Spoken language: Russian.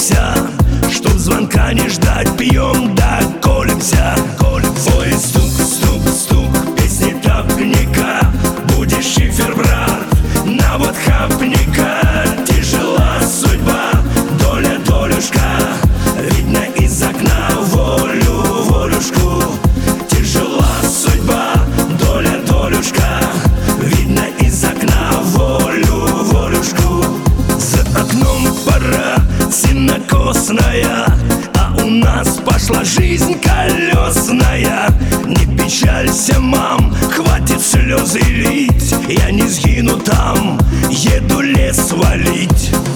молимся, чтоб звонка не ждать, пьем да колемся. Ой, стук, стук, стук, песни топника, будущий шифер, брат, на вот хапника. Тяжела судьба, доля, долюшка, видно из окна волю, волюшку. Тяжела судьба, доля, долюшка, видно из окна волю, волюшку. За окном пора сенокосная, а у нас пошла жизнь колесная. Не печалься, мам, хватит слезы лить, я не сгину там, еду лес валить.